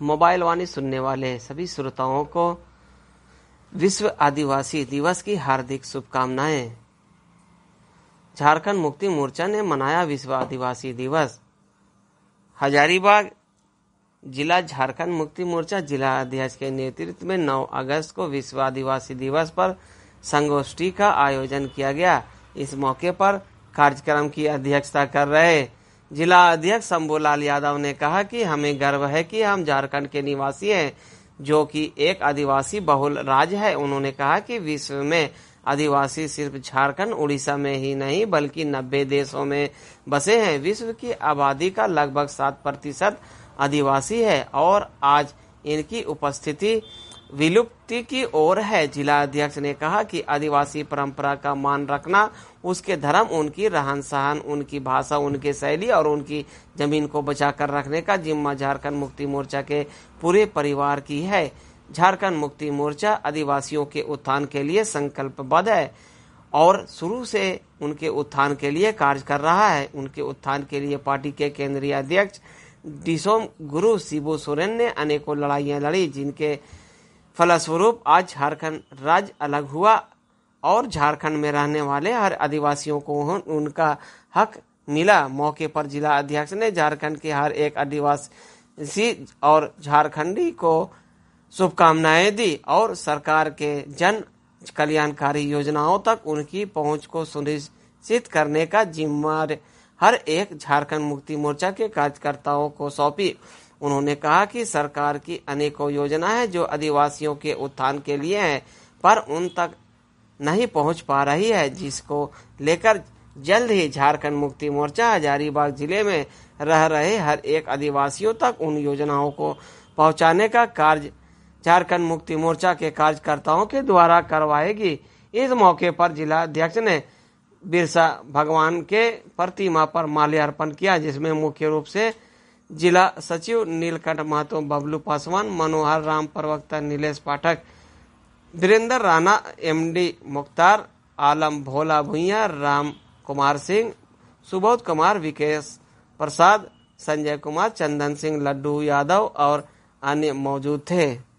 Mobile वाणी सुनने वाले सभी श्रोताओं को विश्व आदिवासी दिवस की हार्दिक शुभकामनाएं। झारखंड मुक्ति मोर्चा ने मनाया विश्व आदिवासी दिवस। हजारीबाग जिला झारखंड मुक्ति मोर्चा जिला अध्यक्ष के नेतृत्व में 9 अगस्त को विश्व आदिवासी दिवस पर संगोष्ठी का आयोजन किया गया। इस मौके पर कार्यक्रम की अध्यक्षता कर रहे जिला अध्यक्ष शंभूलाल यादव ने कहा कि हमें गर्व है कि हम झारखंड के निवासी हैं, जो कि एक आदिवासी बहुल राज्य है। उन्होंने कहा कि विश्व में आदिवासी सिर्फ झारखंड उड़ीसा में ही नहीं बल्कि 90 देशों में बसे हैं। विश्व की आबादी का लगभग 7% आदिवासी है और आज इनकी उपस्थिति विलुप्ति की ओर है। जिला अध्यक्ष ने कहा कि आदिवासी परंपरा का मान रखना, उसके धर्म, उनकी रहन सहन, उनकी भाषा, उनके शैली और उनकी जमीन को बचाकर रखने का जिम्मा झारखंड मुक्ति मोर्चा के पूरे परिवार की है। झारखंड मुक्ति मोर्चा आदिवासियों के उत्थान के लिए संकल्पबद्ध है और शुरू से उनके उत्थान के लिए कार्य कर रहा है। उनके उत्थान के लिए पार्टी के केंद्रीय अध्यक्ष डिसोम गुरु शिबू सोरेन ने अनेकों लड़ाइयां लड़ी, जिनके फलस्वरूप आज झारखंड राज्य अलग हुआ और झारखंड में रहने वाले हर आदिवासियों को उनका हक मिला। मौके पर जिला अध्यक्ष ने झारखंड के हर एक आदिवासी और झारखंडी को शुभकामनाएं दी और सरकार के जन कल्याणकारी योजनाओं तक उनकी पहुंच को सुनिश्चित करने का जिम्मा हर एक झारखंड मुक्ति मोर्चा के कार्यकर्ताओं को सौंपी। उन्होंने कहा कि सरकार की अनेकों योजनाएं हैं जो आदिवासियों के उत्थान के लिए हैं, पर उन तक नहीं पहुंच पा रही है, जिसको लेकर जल्द ही झारखंड मुक्ति मोर्चा हजारीबाग जिले में रह रहे हर एक आदिवासियों तक उन योजनाओं को पहुंचाने का कार्य झारखंड मुक्ति मोर्चा के कार्यकर्ताओं के द्वारा करवाएगी। इस मौके पर जिला अध्यक्ष ने बिरसा भगवान के प्रतिमा पर माल्यार्पण किया, जिसमें मुख्य रूप से जिला सचिव नीलकंठ महतो, बबलू पासवान, मनोहर राम, प्रवक्ता नीलेश पाठक, वीरेंद्र राणा, एमडी मुख्तार आलम, भोला भुइया, राम कुमार सिंह, सुबोध कुमार, विकेश प्रसाद, संजय कुमार, चंदन सिंह, लड्डू यादव और अन्य मौजूद थे।